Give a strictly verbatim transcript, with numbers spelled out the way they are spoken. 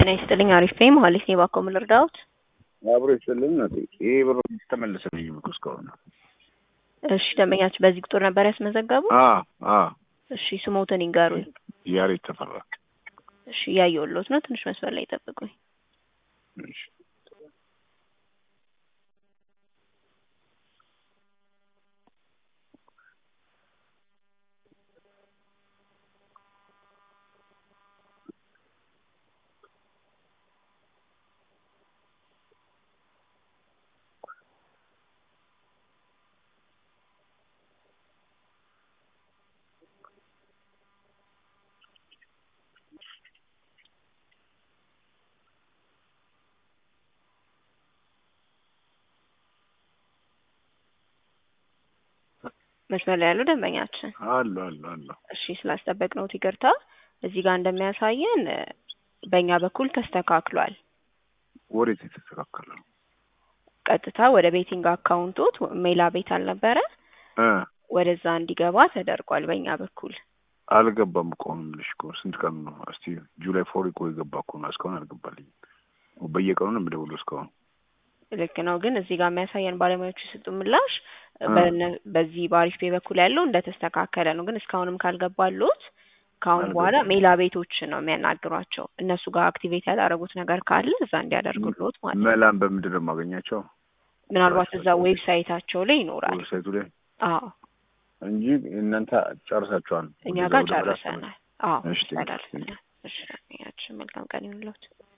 ጤና ይስጥልኝ አሪፍ ነኝ ማለት ነው ባኮ ምን ልርዳዎት? አብሮ ይስጥልኝ ነው ይሄ ብሮ ተመለሰልኝ እስካሁን ነው። እሺ ደንበኛችሁ በዚህ ቁጥር ነበር ያስመዘገቡት? አ አ እሺ ስሞትን ይንገሩኝ። ያሬት ተፈራ። እሺ ያየሁልዎት ነው ትንሽ መስመር ላይ ጠብቁኝ። እሺ መስመር ላይ ያለው ደንበኛችን አሉ አሉ አሉ። እሺ ስላስጠበቅነው ይቅርታ። እዚህ ጋር እንደሚያሳየን በእኛ በኩል ተስተካክሏል። ወዴት ተስተካከለ? ቀጥታ ወደ ቤቲንግ አካውንቶት ሜላ ቤት አልነበረ እ ወደዛ እንዲገባ ተደርጓል በእኛ በኩል። አልገባም እኮ ነው የምልሽ እኮ ስንት ቀን ነው? እስቲ ጁላይ ፎር እኮ የገባ እኮ ነው እስካሁን አልገባልኝም። በየቀኑ ነው የምደውለው እስካሁን። ልክ ነው ግን እዚህ ጋር የሚያሳየን ባለሙያዎቹ የሰጡ ምላሽ በዚህ ባሪፍ ቤ በኩል ያለው እንደተስተካከለ ነው። ግን እስካሁንም ካልገባሉት ካሁን በኋላ ሜላ ቤቶች ነው የሚያናግሯቸው። እነሱ ጋር አክቲቬት ያላደረጉት ነገር ካለ እዛ እንዲያደርጉልዎት ማለት ነው። መላም በምንድን ነው የማገኛቸው? ምናልባት እዛ ዌብሳይታቸው ላይ ይኖራል። ዌብሳይቱ ላይ አዎ እንጂ እናንተ ጨርሳችኋል? እኛ ጋር ጨርሰናል። አዎ እሺ ተላልፈናል። እሺ ያቺ መልካም ቀን ይሁንልዎት።